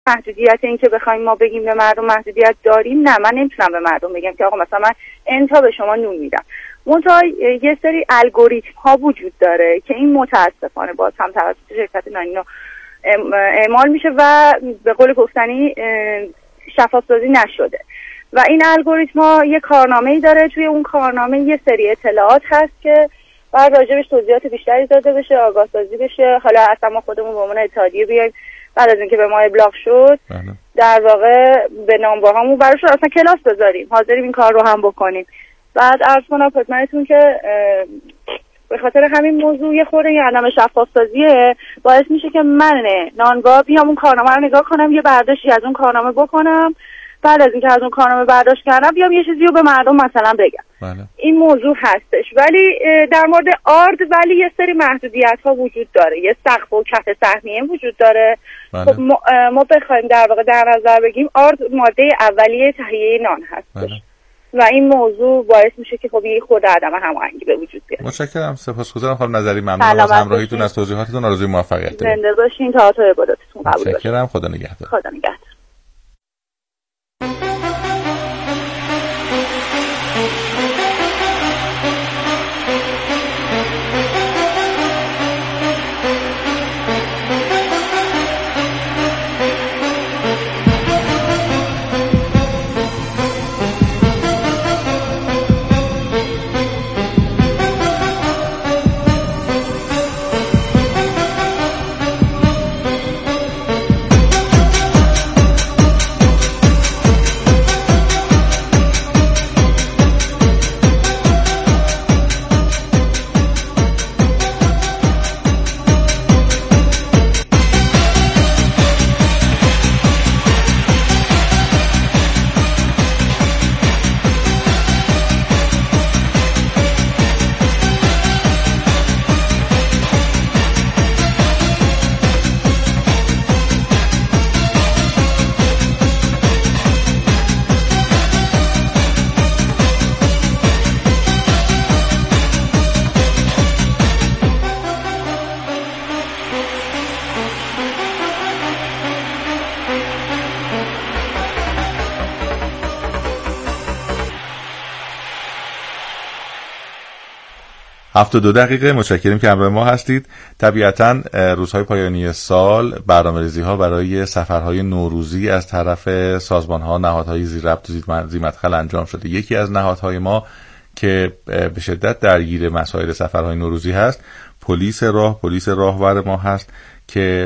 محدودیت این که بخوایم ما بگیم به مردم محدودیت داریم، نه، من نمیتونم به مردم بگم که آقا مثلا من انتا به شما نون میدم. منتها یه سری الگوریتم ها وجود داره که این متاسفانه باز هم توسط شرکت نانینا اعمال میشه و به قول گفتنی شفاف سازی نشده و این الگوریتم ها یه کارنامه‌ای داره. توی اون کارنامه یه سری اطلاعات هست که باید راجبش توضیحات بیشتری داده بشه، آگاه سازی بشه. حالا اصلا ما خودمون به عنوان اتحادیه بیایم بعد از اینکه به ما ابلاغ شد در واقع به نامباهامون براش اصلا کلاس بذاریم، حاضریم این کار رو هم بکنیم. بعد عرض کنم خدمتتون که به خاطر همین موضوع یه خورده یه عدم شفاف سازیه باعث میشه که من نانگاه بیام اون کارنامه رو نگاه کنم، یه برداشتی از اون کارنامه بکنم، بعد از اینکه از اون کارنامه برداشت کردم بیام یه چیزی رو به مردم مثلا بگم. این موضوع هستش. ولی در مورد آرد ولی یه سری محدودیت ها وجود داره، یه سقف و کف سهمیه وجود داره. خب ما بخوایم در واقع در نظر بگیم آرد ماده اولیه تهیه نان هستش و این موضوع باعث میشه که خب یه خورده عدم هماهنگی به وجود بیاد. متشکرم، سپاسگزارم خانم نظری، ممنونم از همراهیتون، از توضیحاتتون، آرزوی موفقیت دارم. زنده باشین، تا عبادتتون قبول بشه. متشکرم، خدا نگهدار. خدا نگهدار. هفت و 2 دقیقه. متشکریم که همراه ما هستید. طبیعتاً روزهای پایانی سال برنامه‌ریزی‌ها برای سفرهای نوروزی از طرف سازمان‌ها، نهادهای ذی‌ربط و ذی‌مدخل انجام شده. یکی از نهادهای ما که به شدت درگیر مسائل سفرهای نوروزی هست پلیس راهور ما هست که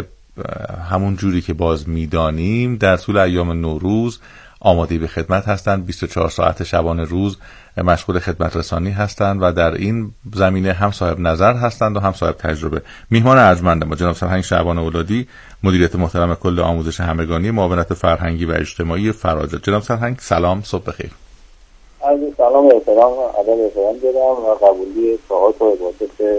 همون جوری که باز می‌دانیم در طول ایام نوروز آماده به خدمت هستند. 24 ساعت شبانه روز مشغول خدمت رسانی هستند و در این زمینه هم صاحب نظر هستند و هم صاحب تجربه. میهمان ارجمند ما جناب سرهنگ شعبان اولادی، مدیریت محترم کل آموزش همگانی معاونت فرهنگی و اجتماعی فراجات. جناب سرهنگ سلام، صبح بخیر. عرض سلام و احترام دارم و قبولی ساعات و عبادت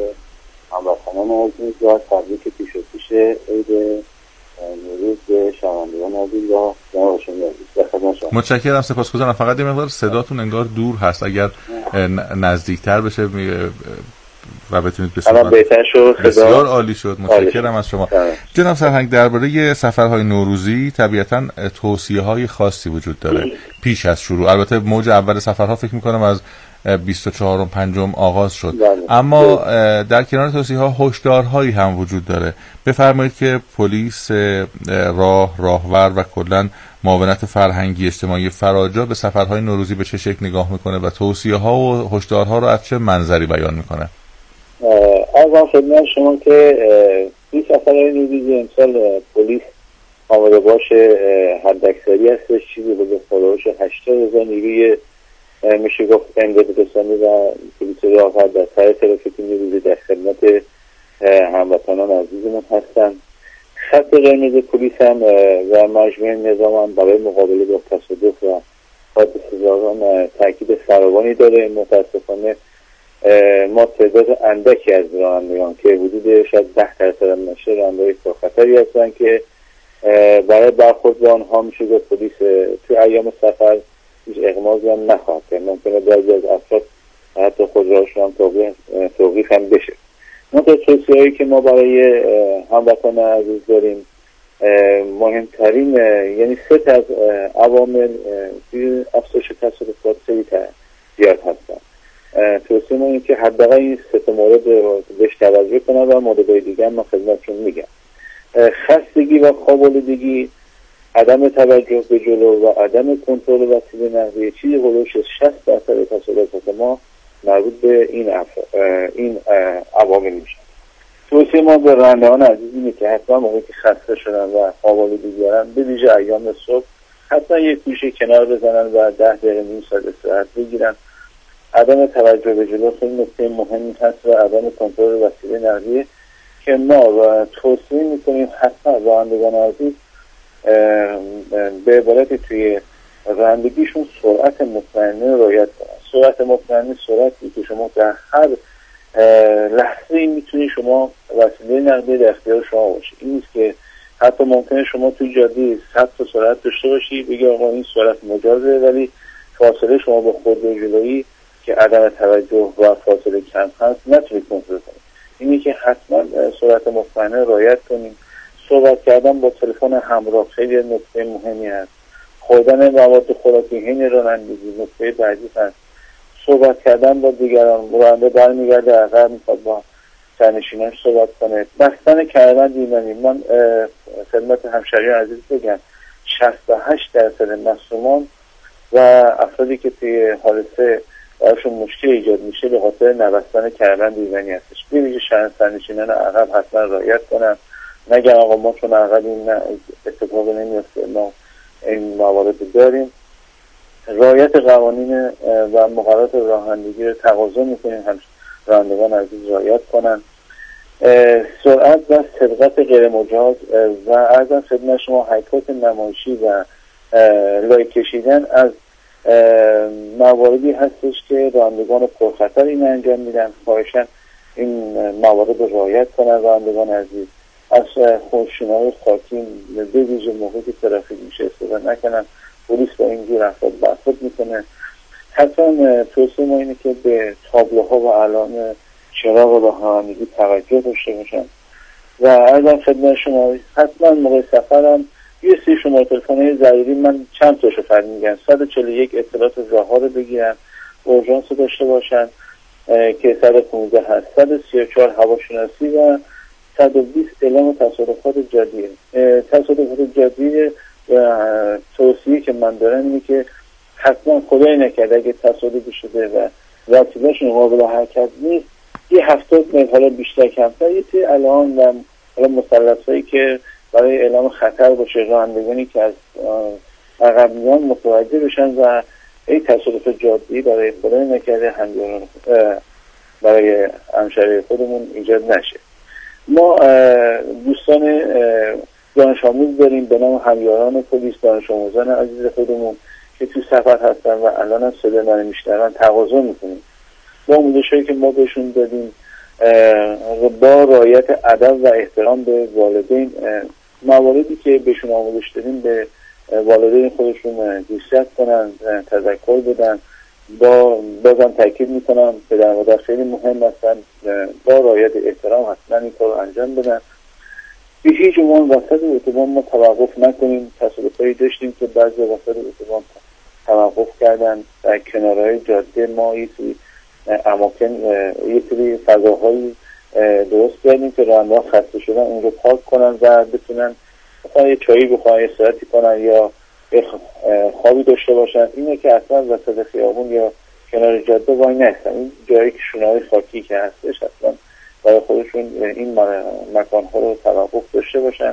هموطنان عزیز و تبریک پیش و پیش عید نوروز به شنوندگان عزیز و جناب عزیز. متشکرم، سپاسگزارم. فقط یه مقدار صداتون انگار دور هست، اگر نزدیکتر بشه و بتونید بسیار بهتر شد. بسیار عالی شد، متشکرم از شما. جناب سرهنگ، درباره سفرهای نوروزی طبیعتاً توصیه‌های خاصی وجود داره پیش از شروع. البته موج اول سفرها فکر می‌کنم از 24 و 5 آغاز شد، اما در کنار توصیه‌ها هشدارهایی هم وجود داره. بفرمایید که پلیس راهور و کلاً معاونت فرهنگی اجتماعی فراجا به سفرهای نوروزی به چه شکل نگاه میکنه و توصیه‌ها و هشدارها رو از چه منظری بیان میکنه؟ از خدمت شما که این سفرهای نوروزی امسال پلیس آماده باشه حداکثری هستش، چیزی به خلوش 80,000 نیروی میشه گفت امداد رسانی و پلیس راهور در سر ترافیک نوروزی در خدمت هموطنان عزیزمون هستن. خط قرمز پلیس هم و مجموعه نظام هم برای مقابله با تصادف و حادثه زاران تاکید فراوانی داره. متاسفانه ما تعداد اندکی از رانندگان که حدود شاید 10% هم نشه رانندگان پرخطری هستن که برای برخورد با آنها میشه که پلیس توی ایام سفر هیچ اغماضی هم نخواهد کرد. ممکنه بعضی از افراد حتی خود راشون هم توقیف هم بشه. توصیه‌هایی که ما برای هموطنان عزیز داریم مهمترین یعنی سه تا از عوامل توی افزایش تصادفات خیلی زیاد هستن. توصیه ما این که حداقل این سه تا مورد بهش توجه کنن و موردهای دیگه من خدمتتون میگم. خستگی و خواب‌آلودگی، عدم توجه به جلو و عدم کنترل وسیله نقلیه چیزی حدود 60% تصادفات ما مربوط به این عوامل میشه. توصیه ما به رانندگان عزیز اینه که حتما موقعی که خسته شدن و خواب‌آلودگی دارن به ویژه ایام صبح حتما یک گوشه کنار بزنن و 10 دقیقه نیم ساعت استراحت بگیرن. عدم توجه به جلو خیلی نکته مهمی هست و عدم کنترل وسیله نقلیه که ما توصیه میکنیم حتما رانندگان عزیز به عبارت توی رانندگیشون سرعت مطمئنه رعایت کنن. سرعت مطمئنه سرعتی که شما در هر لحظه میتونی شما وسیله نقلیه در اختیار شما باشه. این نیست که حتی ممکنه شما توی جاده 100 تا سرعت داشته باشی بگی آقا این سرعت مجازه، ولی فاصله شما با خودرو جلویی که عدم توجه و فاصله کم هست نتونی کنترل کنید. اینی که حتما سرعت مطمئنه رعایت کنیم. صحبت کردن با تلفن همراه خیلی نکته مهمی است. خوردن مواد خوراکی حین رانندگی نکته بعدی است. صحبت کردن با دیگران، راننده برمیگرده عقب میخواد با سرنشیناش صحبت کنه. بستن کردن دیمنی. من خدمت همشهری عزیز بگم 68% مصدومان و افرادی که توی حادثه براشون مشکل ایجاد میشه به خاطر نبستن کردن دیمنی هستش. ببینید سرنشینان عقب حتما رعایت کنن، نگن آقا ما چون عقبیم نه اتفاقی نمیفته، ما این موارد داریم. رعایت قوانین و مقررات رانندگی رو تقاضا میکنیم هم رانندگان عزیز رعایت کنن. سرعت و سبقت غیر مجاز و عرضم خدمت شما حرکات نمایشی و لایک کشیدن از مواردی هستش که رانندگان پرخطر این انجام میدن. خواهشاً این موارد رو رعایت کنن رانندگان عزیز. از خودشونهای خاکی به ویژه موقعی که ترافیک میشه استفاده نکنن. پلیس با این جور افراد برخورد میکنه. حتما توصیه ما اینه که به تابلوها و اعلام چراغ راهنمایی توجه داشته باشن و عرضم خدمت شما حتما موقع سفرم یه سری شماره تلفن‌های ضروری من چند تاشو فرد میگم 141 اطلاعات راه‌ها رو بگیرن، اورژانس رو داشته باشن که 115 هست، 134 هواشناسی و 120 اعلام تصادفات جادیه. تصادفات جادیه توصیه که من دارم اینه که حتما خدای نکرده اگه تصادفی شده و وسیله‌شون قابل حرکت نیست یه 70 متر حالا بیشتر کمتر یه سری الان و مثلث‌هایی که برای اعلام خطر باشه رانندگانی که از عقب میان متوجه بشن و این تصادف جاده‌ای برای خدای نکرده همیاران برای همشهری خودمون ایجاد نشه. ما دوستان دانش آموز داریم به نام همیاران پلیس، دانش آموزان عزیز خودمون که تو سفر هستن و الان هم صدای من میشنون. تقاضا میکنیم با آموزش‌هایی که ما بهشون دادیم با رعایت ادب و احترام به والدین، مواردی که بهشون آموزش دادیم به والدین خودشون گوشزد کنن، تذکر بدن. بازم تاکید میکنم پدر و مادر خیلی مهم هستن، با رعایت احترام حتما این کار انجام بدن. به هیچ عنوان وسط اتوبان ما توقف نکنیم. تصادفایی داشتیم که بعضی وسط اتوبان توقف کردن در کنارهای جاده. ما یه اماکن یه سری فضاهایی درست کردیم که رانندگان خسته شدن اون رو پارک کنن و بتونن مثلا یه چایی بخورن، یه استراحتی کنن یا خوابی داشته باشن. اینه که اصلا وسط خیابون یا کنار جاده وای نستن. این جایی که شونه‌های خاکی که هستش اصلا برای خودشون این مکان‌ها رو توقف داشته باشن.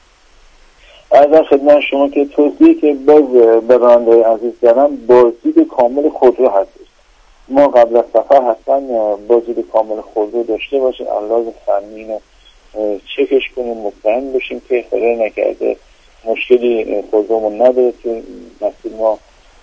از خدمت شما که توصیه که باز به راننده عزیز دارم بازدید کامل خودرو هستش. ما قبل از سفر حتما بازدید کامل خودرو داشته باشیم، علاوه فنی رو چکش کنیم، مطمئن باشیم که خدای نکرده مشکلی خودرومون نداره تو مسیر ما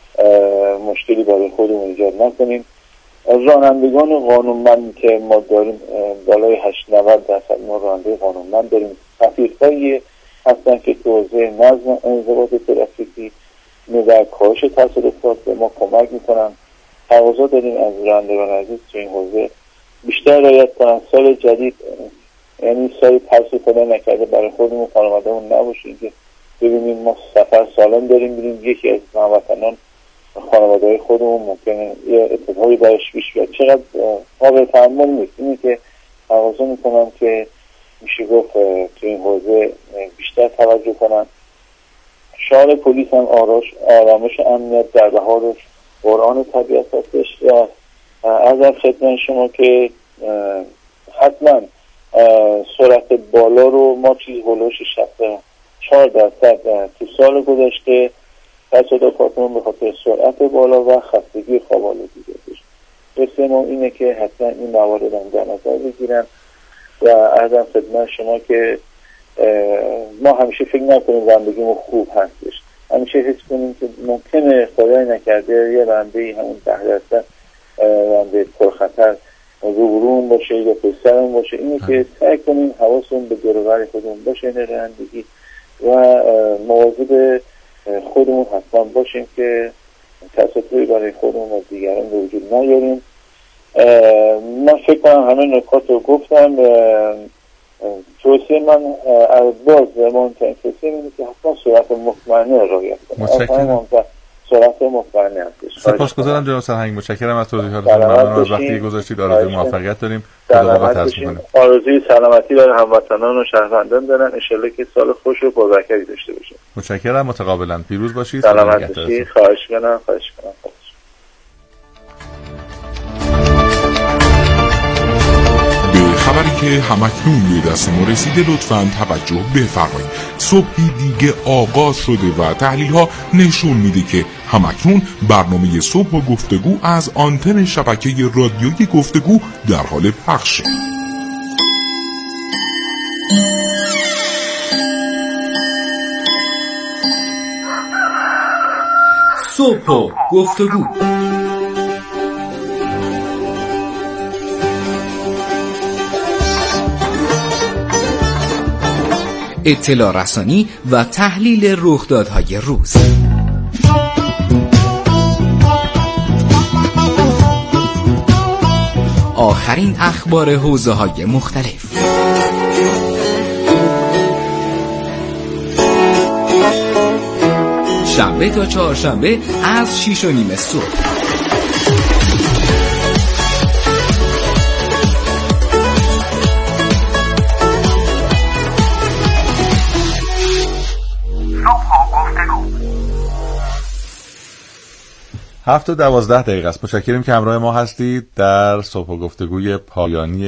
مشکلی برای خودمون ایجاد نکنیم. رانندگان قانونمند که ما داریم بالای 80-90% ما راننده قانونمند داریم. سفیرهایی هستن که تو حوزه نظم انضباط ترافیکی و کاهش تصادفات به ما کمک میکنن. تقاضا داریم از رانندگان عزیز تو این حوزه بیشتر رعایت کنن. سال جدید یعنی سال ترس خدا نکرده برای خودمون خانوادهمون نباشیم که ببینیم ما سفر سالم داریم میریم، یکی از هموطنان خانواده‌های خودمون ممکنه یه اتفاقی براش پیش بیاد. چقدر قابل تحمل نیست. اینه که تقاضا میکنم که میشه گفت تو این حوزه بیشتر توجه کنن. شعار پلیس هم آرامش امنیت در بهار قرآن طبیعت هستش و از خدمت شما که حتما سرعت بالا رو ما چیز هلوش 64% تو سال گذشته تصادفاتمون به خاطر سرعت بالا و خستگی خواب آلودگی داشت. قصه ما اینه که حتما این موارد هم در نظر بگیرن و عرضم خدمت شما که ما همیشه فکر نکنیم زندگیمون خوب هستش، همیشه حس کنیم که ممکنه خدای نکرده یه رنده همون 10% رنده پرخطر روبرومون باشه یا پشترمون باشه. اینه که سعی کنیم حواسمون به دور و بر خودمون باشه این رانندگی و مواظب خودمون حتما باشیم که تصادفی برای خودمون و دیگران به وجود نیاریم. من فکر کنم همه نکات رو گفتم. توصیه من باز مهمترین توصیه اینه که حتما سرعت مطمئنه رعایت کنیم. سرعت مطمئنه هستش. سپاسگزارم جناب سرهنگ، متشکرم از توضیحاتتون. ممنون از وقتی گذاشتید. آرزوی موفقیت داریم. خدا آرزوی سلامتی برای هموطنان و شهروندان دارن. ان شاءالله که سال خوش و پربرکتی داشته باشیم. متشکرم. متقابلا. پیروز باشید. سلامت باشید. خواهش می‌کنم. خبری که همکنون به دست ما رسیده لطفاً توجه بفرمایید. صبحی دیگه آغاز شده و تحلیل‌ها نشون میده که همکنون برنامه صبح و گفتگو از آنتن شبکه رادیویی گفتگو در حال پخشه. صبح و گفتگو. اطلاع رسانی و تحلیل رخدادهای روز. آخرین اخبار حوزه‌های مختلف. شنبه تا چهارشنبه از 6:30 صبح. هفت و 12 دقیقه است. متشکریم که همراه ما هستید در صبح و گفتگوی پایانی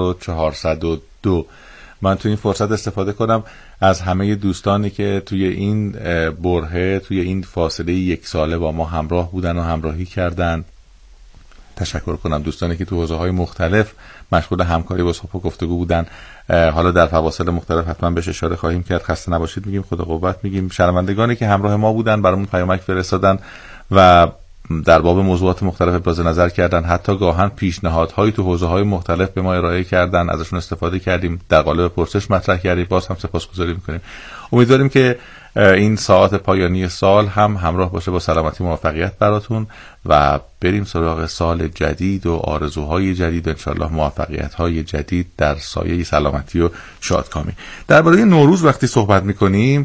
1402. من تو این فرصت استفاده کنم از همه دوستانی که توی این برهه، توی این فاصله 1 ساله با ما همراه بودن و همراهی کردن تشکر کنم. دوستانی که تو حوزه‌های مختلف مشغول همکاری با صبح و گفتگو بودن، حالا در فواصل مختلف حتما بهش اشاره خواهیم کرد. خسته نباشید میگیم، خدا قوت میگیم. شنوندگانی که همراه ما بودن، برامون پیامک فرستادن و در باب موضوعات مختلف ابراز نظر کردن، حتی گاهن پیشنهادهایی تو حوزه‌های مختلف به ما ارائه کردن، ازشون استفاده کردیم، در قالب پرسش مطرح کردیم. باز هم سپاسگزاری میکنیم. امیدواریم که این ساعت پایانی سال هم همراه باشه با سلامتی و موفقیت براتون و بریم سراغ سال جدید و آرزوهای جدید، انشالله موفقیت‌های جدید در سایه سلامتی و شادکامی. درباره نوروز وقتی صحبت میکنیم،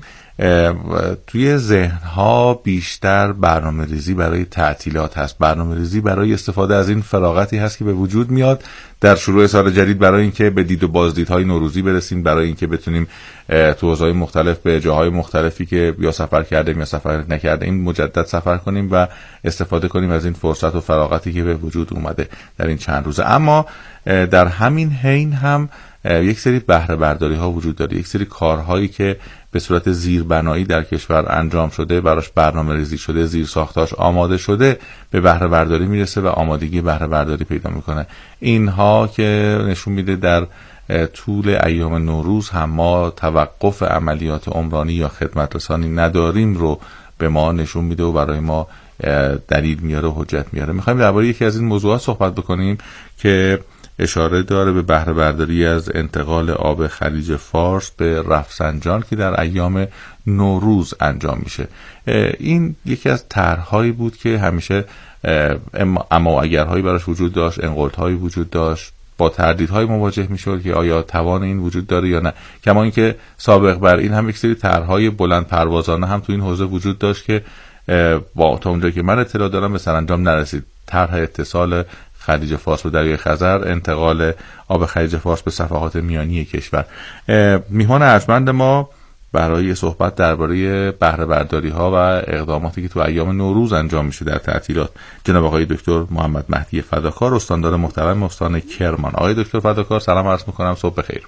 توی ذهنها بیشتر برنامه ریزی برای تعطیلات هست، برنامه ریزی برای استفاده از این فراغتی هست که به وجود میاد در شروع سال جدید، برای اینکه به دید و بازدیدهای نوروزی برسیم، برای اینکه بتونیم تو حوزه‌های مختلف به جاهای مختلفی که یا سفر کردیم یا سفر نکردیم مجدد سفر کنیم و استفاده کنیم از این فرصت و فراغتی که به وجود اومده در این چند روزه. اما در همین حین هم یک سری بهره برداری ها وجود داره، یک سری کارهایی که به صورت زیربنایی در کشور انجام شده، براش برنامه ریزی شده، زیر ساختاش آماده شده، به بهره برداری میرسه و آمادگی بهره برداری پیدا میکنه. اینها که نشون میده در طول ایام نوروز هم ما توقف عملیات عمرانی یا خدمت رسانی نداریم رو به ما نشون میده و برای ما دلیل میاره و حجت میاره. میخوایم درباره یکی از این موضوعات صحبت بکنیم که اشاره داره به بهره برداری از انتقال آب خلیج فارس به رفسنجان که در ایام نوروز انجام میشه. این یکی از طرح‌هایی بود که همیشه اما اگرهایی براش وجود داشت، انقلت‌هایی وجود داشت، با تردیدهای مواجه میشد که آیا توان این وجود داره یا نه. کما اینکه سابق بر این هم یک سری طرح‌های بلند پروازانه هم تو این حوزه وجود داشت که با تا اونجایی که من اطلاع دارم به سرانجام نرسید. طرح اتصال خلیج فارس به دریای خزر، انتقال آب خلیج فارس به صفحات میانی کشور. میهمان ارجمند ما برای صحبت درباره بهره برداری ها و اقداماتی که تو ایام نوروز انجام میشه در تعطیلات، جناب آقای دکتر محمد مهدی فداکار، استاندار محترم استان کرمان. آقای دکتر فداکار سلام عرض میکنم، صبح بخیر.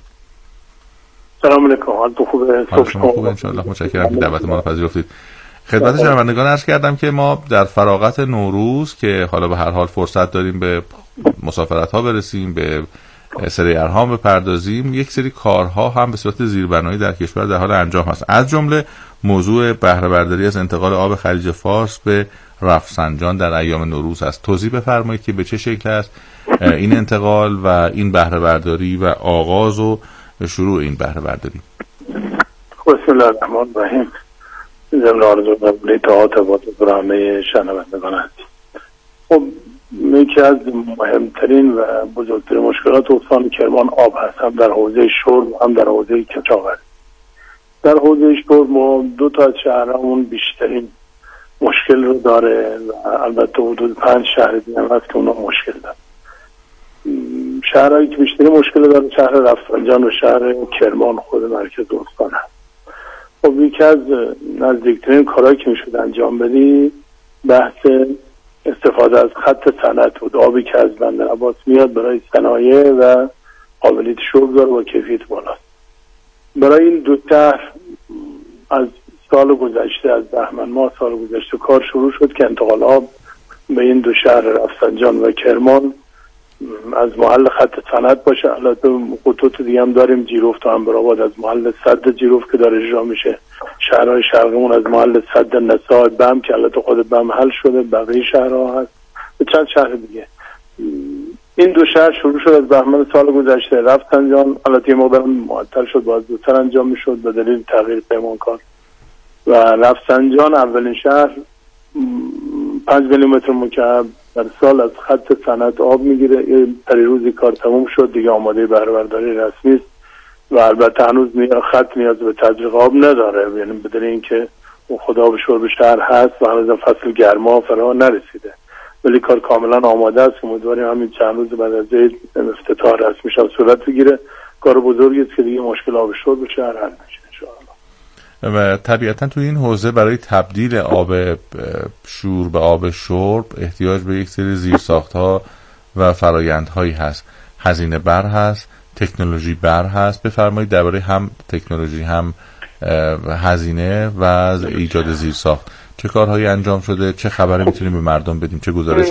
سلام علیکم، حالتون خوبه؟ صبح خوبه ان شاء الله. متشکرم که دعوت ما رو پذیرفتید. خدمت شنوندگان عرض کردم که ما در فراغت نوروز که حالا به هر حال فرصت داریم به مسافرت ها برسیم، به سری ارهام بپردازیم، یک سری کارها هم به صورت زیربنایی در کشور در حال انجام هست. از جمله موضوع بهره برداری از انتقال آب خلیج فارس به رفسنجان در ایام نوروز است. توضیح بفرمایید که به چه شکل است این انتقال و این بهره برداری و آغاز و شروع این بهره برداری. بسم الله الرحمن الرحیم. ضمن آرزو قبل اطاعت با همه شنوندگان هست. خب یکی از مهمترین و بزرگترین مشکلات استان کرمان آب هست، هم در حوزه شرب هم در حوزه کشاورزی. در حوزه شرب ما دو تا از شهرامون بیشترین مشکل رو داره و البته حدود 5 شهر دیگه هم هست که اونا مشکل دارن. شهرهایی که بیشترین مشکل داره شهر رفسنجان و شهر کرمان خود مرکز استان هست. خب یکی از نزدیکترین کارهایی که میشود انجام بدی بحث استفاده از خط صنعت بود. آبی که از بندر عباس میاد برای صنایع و قابلیت شرب داره و کیفیت بالاست. برای این دو شهر از سال گذشته، از بهمن ماه سال گذشته کار شروع شد که انتقال آب به این دو شهر رفسنجان و کرمان از محل خط صنعت باشه. البته خطوط دیگه هم داریم، جیروفت و عنبرآباد از محل سد جیروفت که داره اجرا میشه، شهرهای شرقیمون از محل سد نسای بم که البته خود بم حل شده، بقیه شهرها هست و چند شهر دیگه. این دو شهر شروع شد از بهمن سال گذشته. رفسنجان البته یه مقدار معطل شد، باید زودتر انجام میشد به دلیل تغییر پیمانکار، و رفسنجان اولین شهر 5 میلیمتر مکعب در سال از خط صنعت آب میگیره. پریروزی کار تموم شد دیگه، آماده بهره برداری رسمی است و البته هنوز خط نیاز به تزریق آب نداره، یعنی بدون اینکه خود آب شرب شهر هست و هنوز فصل گرما فرا نرسیده، ولی کار کاملا آماده است. امیدواریم همین چند روز بعد از عید افتتاح رسمی شد صورت بگیره. کار بزرگی است که دیگه مشکل آب شرب شهر حل میشه ان شاء الله. و طبیعتا توی این حوزه برای تبدیل آب شور به آب شرب احتیاج به یک سری زیرساخت‌ها و فرآیندهایی هست. هزینه بر هست، تکنولوژی بر هست. بفرمایید درباره هم تکنولوژی هم هزینه و ایجاد زیرساخت چه کارهایی انجام شده، چه خبری میتونیم به مردم بدیم، چه گزارشی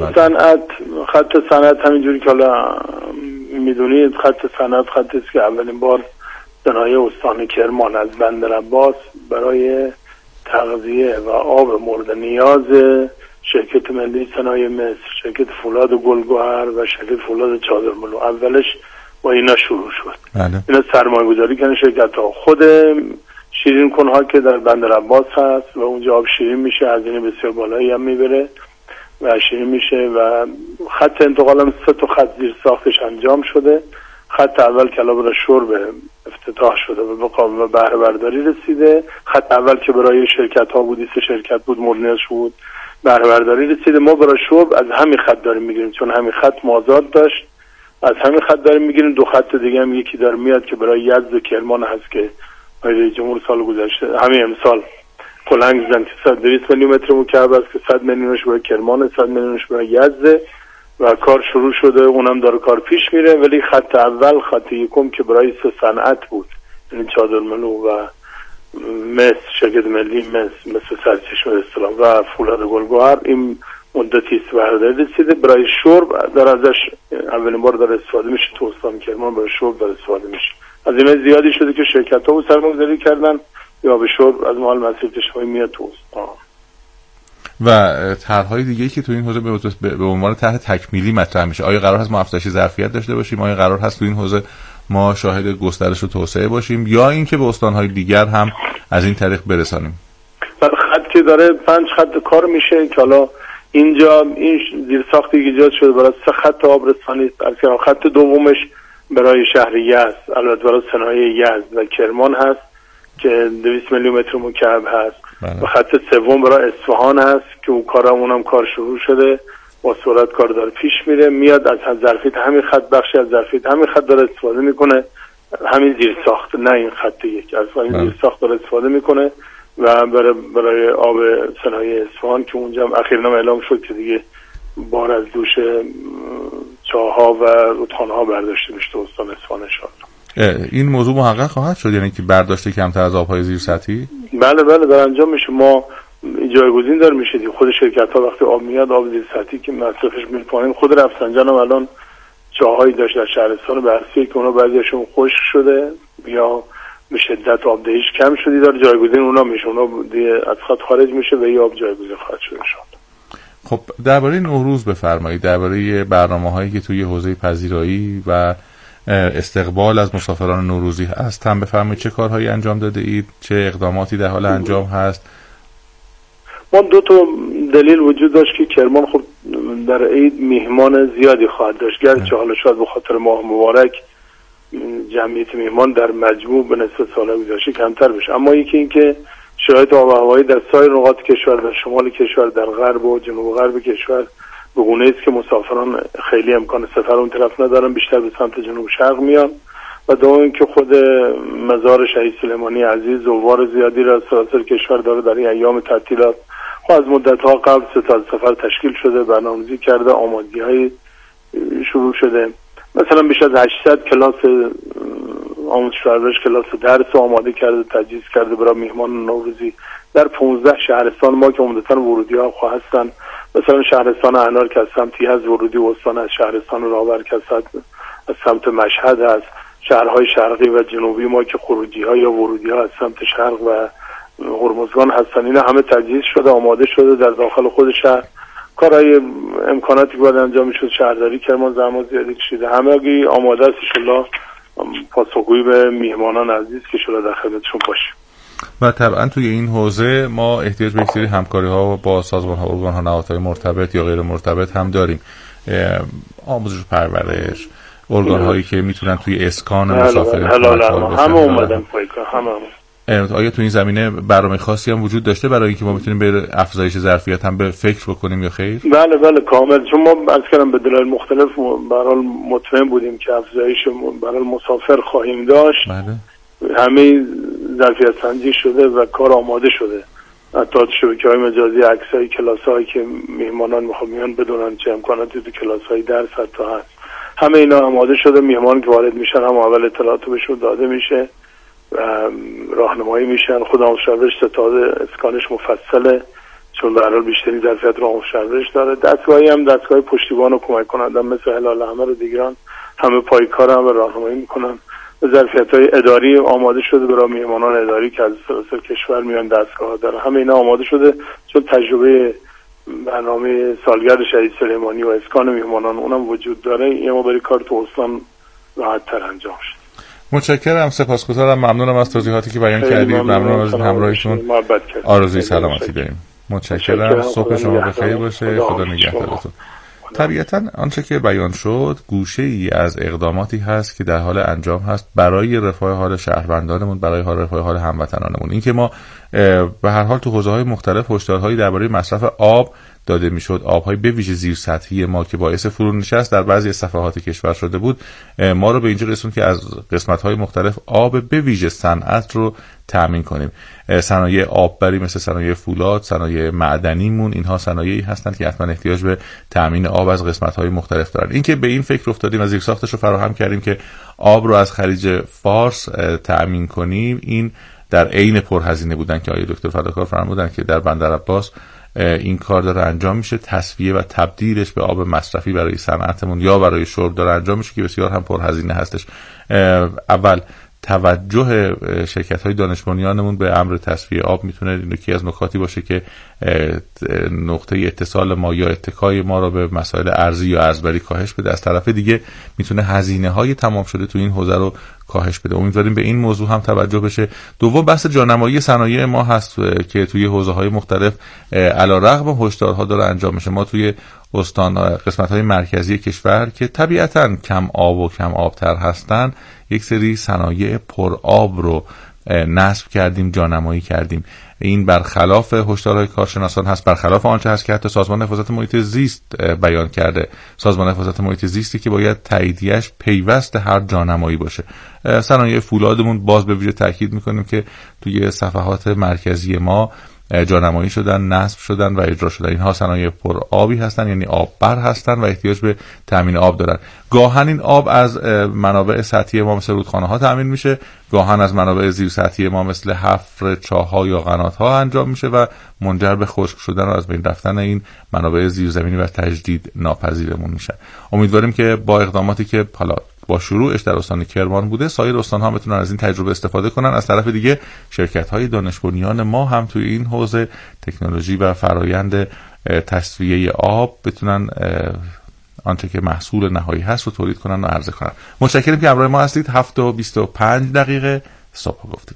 خط صنعت همینجوری که حالا میدونید خط صنعت خطی است که اولین بار صنایع استان کرمان از بندر عباس برای تغذیه و آب مورد نیاز شرکت ملی صنایع مصر، شرکت فولاد گلگهر و شرکت فولاد چادرملو اولش با اینا شروع شد. اینا سرمایه گذاری کنه شرکت ها. خود شیرین کنها که در بندر عباس هست و اونجا آب شیرین میشه، هزینه بسیار بالایی هم میبره و شیرین میشه و خط انتقال هم 3 تا خط زیر ساختش انجام شده. خط اول که برای شرب افتتاح شده و به بهره برداری رسیده. خط اول که برای شرکت ها بود، 3 شرکت بود مورد نیاز بود، بهره برداری رسیده. ما برای شرب از همین خط داریم میگیریم چون همین خط مازاد داشت، از همین خط داریم میگیریم. 2 خط دیگه هم یکی داره میاد که برای یزد و کرمان هست که رئیس جمهور سال گذشته همین امسال کلنگ زدن که 200 میلیمتر مکعب است که 100 میلیونش برای کرمان، 100 میلیونش برای یزد و کار شروع شده. اونم داره کار پیش میره. ولی خط اول خط یکم که برای 3 صنعت بود، یعنی چادرملو و مصر، شرکت ملی مصر مثل سرچشمه اسلام و فولاد گلگهر، این مدتی است بهره رسیده. برای شرب در ازش اولین بار داره استفاده میشه تو استان کرمان، برای شرب داره استفاده میشه. از این زیادی شده که شرکت ها سرمایه‌گذاری کردن یا به شرب از محل مصرف اجتماعی میاد تو استان. و طرح‌های دیگه‌ای که تو این حوزه به عنوان طرح تکمیلی مطرح میشه، آیا قرار هست ما افزایش ظرفیت داشته باشیم؟ آیا قرار هست تو این حوزه ما شاهد گسترش و توسعه باشیم یا اینکه به استان‌های دیگر هم از این طریق برسانیم؟ خط که داره 5 خط کار میشه که حالا اینجا این زیرساختی ایجاد شده برای 3 خط آبرسانی است. خط دومش برای شهر یزد، البته برای صنایع یزد و کرمان هست که 200 میلیون متر مکعب هست. و خط سوم برای اصفهان هست که اونم کار شروع شده، با سرعت کار داره پیش میره، میاد از ظرفیت همین خط، بخشی از ظرفیت همین خط داره استفاده میکنه، همین زیرساخت، نه این خط یک، از همین زیرساخت داره استفاده میکنه و برای آب صنایع اصفهان که اونجا اخیراً اعلام شد که دیگه بار از دوش چاه‌ها و رودخانه‌ها برداشته میشه تو استان اصفهان ان شاءالله. این موضوع محقق خواهد شد، یعنی که برداشت کمتر از آب‌های زیر سطحی؟ بله داره انجام میشه. ما جایگزین داره میشه دیگه. خود شرکت‌ها وقتی آب میاد، آب زیر سطحی که مصرفش میره پایین، خود رفسنجان هم الان چاهایی داشت در شهرستان بررسی که اونا بعضیشون خشک شده یا به شدت آبدهیش کم شدی، داره جایگزین اونا میشه، اونا از خط خارج میشه و آب جایگزین خواهد شد ان شاءالله. خب درباره نوروز بفرمایید، درباره برنامه‌هایی که توی حوزه پذیرایی و استقبال از مسافران نوروزی هست هم بفرمایید، چه کارهایی انجام داده اید، چه اقداماتی در حال انجام هست؟ ما 2 تا دلیل وجود داشت که کرمان خب در عید میهمان زیادی خواهد داشت، گرچه حالا شاید به خاطر ماه مبارک جمعیت میهمان در مجموع به نسبت سال گذشته کمتر بشه، اما یکی این که شرایط آب و هوایی در سایر نقاط کشور، در شمال کشور، در غرب و جنوب غرب کشور به گونه است که مسافران خیلی امکان سفر اون طرف ندارن، بیشتر به سمت جنوب شرق میان. و دوم اینکه خود مزار شهید سلیمانی عزیز زوار زیادی را از سراسر کشور داره در این ایام تعطیلات. خب از مدت‌ها قبل ستاد سفر تشکیل شده، برنامه‌ریزی کرده، آمادگی‌های شروع شده. مثلا بیش از 800 کلاس آموزش پرورش، کلاس درس آماده کرده، تجهیز کرده برای میهمان نوروزی در 15 شهرستان ما که عمدتاً ورودی‌ها هستن. مثلا شهرستان انار که از سمت یزد ورودی و استان از شهرستان راهور که از سمت مشهد هست. شهرهای شرقی و جنوبی ما که خروجی‌ها یا ورودی‌ها از سمت شرق و هرمزگان هستن، اینا همه تجهیز شده، آماده شده در داخل خود شهر. کارهای امکاناتی که باید انجام میشد شهرداری کرمان زحمت زیادی کشیده، همگی آماده است ان شاءالله پاسخگویی به میهمانان عزیز که ان شاءالله در خدمتشون باشیم. و طبعا توی این حوزه ما احتیاج به یک سری همکاری‌ها با سازمان‌ها، ارگان‌ها، نهادهای مرتبط یا غیر مرتبط هم داریم. آموزش پرورش، ارگان‌هایی که میتونن توی اسکان مسافرین همه اومدن پای کار، همه. آیا تو این زمینه برنامه خاصی هم وجود داشته برای اینکه ما بتونیم به افزایش ظرفیت هم به فکر بکنیم یا خیر؟ بله کامل، چون ما از کردم به دلایل مختلف به هر حال مطمئن بودیم که افزایش برای مسافر خواهیم داشت. بله. همه ظرفیت سنجی شده و کار آماده شده. حتی شبکه‌های مجازی، عکس‌های کلاس‌هایی که میهمانان میخوان بدونن چه امکاناتی تو کلاس‌های درس حتی هست. همه اینا آماده شده. میهمان که وارد میشن هم اول اطلاعات بهشون داده میشه و راهنمایی میشن. خود آموزش پرورش ستاد اسکانش مفصله چون به هر حال بیشترین ظرفیت رو آموزش پرورش داره. دستگاهی هم دستگاه پشتیبان و کمک کننده مثل هلال احمر و دیگران همه پای کار هم راهنمایی میکنن. ظرفیت‌های اداری آماده شده برای میهمانان اداری که از سراسر کشور میان دستگاه داره. همه اینا آماده شده چون تجربه برنامه سالگرد شهید سلیمانی و اسکان میهمانان اونم وجود داره. یه ما برای کار تو استان راحت‌تر انجام شد. متشکرم، سپاسگزارم، ممنونم از توضیحاتی که بیان کردید، ممنونم از همراهیتون. آرزوی سلامتی داریم. متشکرم، صبح شما بخیر باشه، خدا نگهدارتون. طبیعتاً آنچه که بیان شد گوشه ای از اقداماتی هست که در حال انجام هست برای رفاه حال شهروندانمون، برای رفاه حال هموطنانمون. این که ما به هر حال تو حوزه‌های مختلف هشدارهایی درباره مصرف آب داده میشد، آب‌های به ویژه زیر سطحی ما که باعث فرونشست در بعضی صفحات کشور شده بود، ما رو به اینجا رسوند که از قسمت‌های مختلف آب به ویژه صنعت رو تامین کنیم. صنایع آببری مثل صنایع فولاد، صنایع معدنیمون، اینها صنایعی هستند که حتما احتیاج به تامین آب از قسمت‌های مختلف دارن. اینکه به این فکر افتادیم و زیرساختش رو فراهم کردیم که آب رو از خلیج فارس تامین کنیم، این در عین پرهزینه بودن که آقای دکتر فداکار فرمودن که در بندرعباس این کار داره انجام میشه، تصفیه و تبدیلش به آب مصرفی برای صنعتمون یا برای شرب داره انجام میشه که بسیار هم پرهزینه هستش. اول توجه شرکت‌های دانش بنیانمون به امر تصفیه آب میتونه یکی از نکاتی باشه که نقطه اتصال ما یا اتکای ما رو به مسائل ارزی یا ارزبری کاهش بده. از طرف دیگه میتونه هزینه‌های تمام شده تو این حوزه رو کاهش بده. امیدواریم به این موضوع هم توجه بشه. دوم بحث جانمایی صنایع ما هست که توی حوزه‌های مختلف علیرغم هشدارها داره انجام میشه. ما توی قسمت‌های مرکزی کشور که طبیعتاً کم آب و کم آبتر هستن یک سری صنایع پر آب رو نصب کردیم، جانمایی کردیم. این برخلاف هشدارهای کارشناسان هست، برخلاف آنچه هست که حتی سازمان حفاظت محیط زیست بیان کرده. سازمان حفاظت محیط زیستی که باید تاییدیه‌اش پیوست هر جانمایی باشه. صنایع فولادمون باز به ویژه تاکید می‌کنیم که توی صفحات مرکزی ما جانمایی شدن، نصب شدن و اجرا شدن. اینها صنایع پر آبی هستن، یعنی آب بر هستن و احتیاج به تامین آب دارن. گاهن این آب از منابع سطحی ما مثل رودخانه ها تامین میشه، گاهن از منابع زیر سطحی ما مثل حفر چاه‌ها یا قنات‌ها انجام میشه و منجر به خشک شدن و از بین رفتن این منابع زیرزمینی و تجدید ناپذیرمون میشن. امیدواریم که با اقداماتی که حالا با شروعش در استان کرمان بوده، سایر استان‌ها بتونن از این تجربه استفاده کنن. از طرف دیگه شرکت‌های دانش بنیان ما هم توی این حوزه تکنولوژی و فرایند تصفیه آب بتونن آنچه که محصول نهایی هست رو تولید کنن و عرضه کنن. متشکرم که همراه ما هستید. 7:25 صبح گفتگو.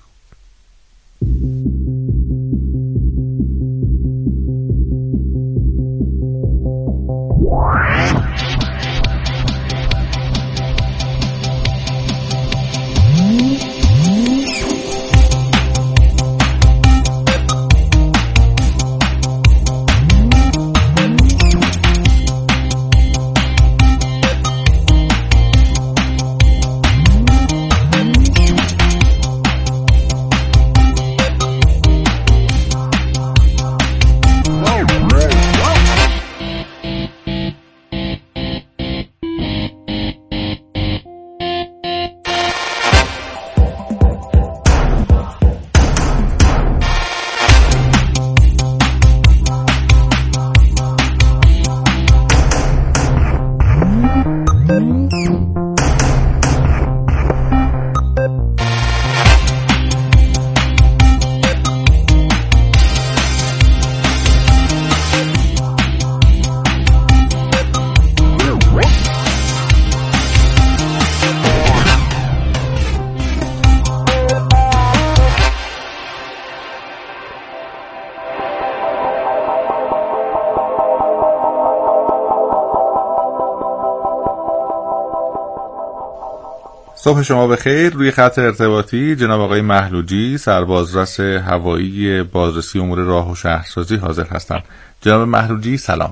صبح شما بخیر. روی خط ارتباطی جناب آقای محلوجی، سربازرس هوایی بازرسی امور راه و شهرسازی حاضر هستند. جناب محلوجی سلام.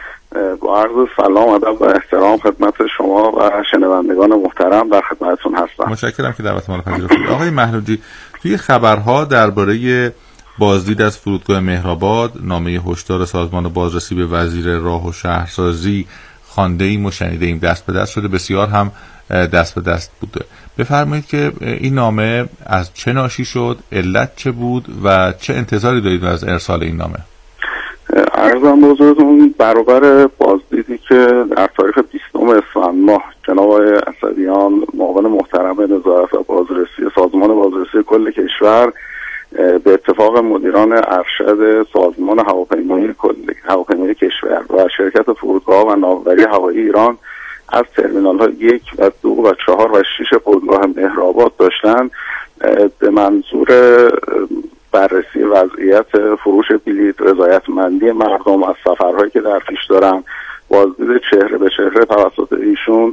با عرض سلام، ادب و احترام خدمت شما و شنوندگان محترم در خدمتتون هستم. متشکرم که دعوت ما رو پذیرفتید. آقای محلوجی، توی خبرها درباره بازدید از فرودگاه مهرآباد نامه هشدار سازمان بازرسی به وزیر راه و شهرسازی خوانده‌ایم و شنیده‌ایم، دست به دست شده، بسیار هم دست به دست بوده. بفرمایید که این نامه از چه ناشی شد، علت چه بود و چه انتظاری دارید از ارسال این نامه؟ عرضم به حضورتون برابر بازدیدی که در تاریخ 20 اسفند ماه جناب آقای اسدیان معاون محترم نظارت و بازرسی سازمان بازرسی کل کشور به اتفاق مدیران ارشد سازمان هواپیمایی کشور و شرکت فرودگاه و ناوبری هوایی ایران از ترمینال ها 1 و 2 و 4 و 6 فرودگاه مهرآباد داشتن به منظور بررسی وضعیت فروش بلیط، رضایتمندی مردم از سفرهایی که در پیش دارن، بازدید چهره به چهره توسط ایشون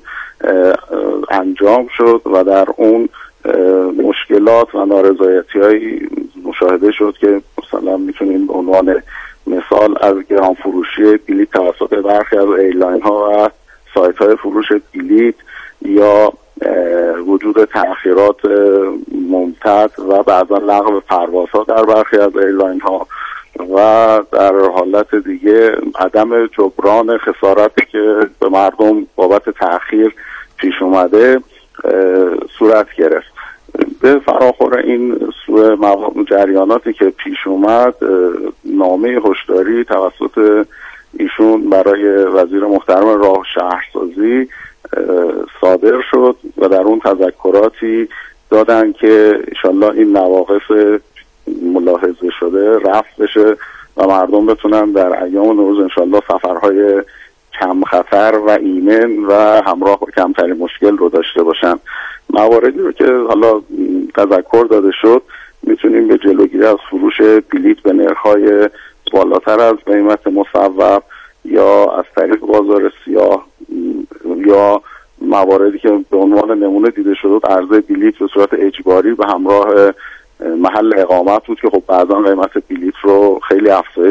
انجام شد و در اون مشکلات و نارضایتی‌هایی مشاهده شد که مثلا میتونیم به عنوان مثال از گران فروشی بلیط توسط برخی از ایرلاین ها و سایت های فروش بلیط یا وجود تأخیرات ممتد و بعضا لغو پروازها در برخی از ایرلاین ها و در حالت دیگه عدم جبران خسارتی که به مردم بابت تأخیر پیش اومده صورت گرفت. به فراخور این جریاناتی که پیش اومد نامه هشداری توسط ایشون برای وزیر محترم راه شهرسازی صادر شد و در اون تذکراتی دادن که انشالله این نواقص ملاحظه شده رفع بشه و مردم بتونن در ایام نوروز انشالله سفرهای کم خطر و ایمن و همراه با کمترین مشکل رو داشته باشن. مواردی رو که حالا تذکر داده شد میتونیم به جلوگیری از فروش بلیط به نرخ‌های بالاتر از قیمت مصوب یا از طریق بازار سیاه یا مواردی که به عنوان نمونه دیده شد عرضه بلیط به صورت اجباری به همراه محل اقامت بود که خب بعضا قیمت بلیط رو خیلی افزایش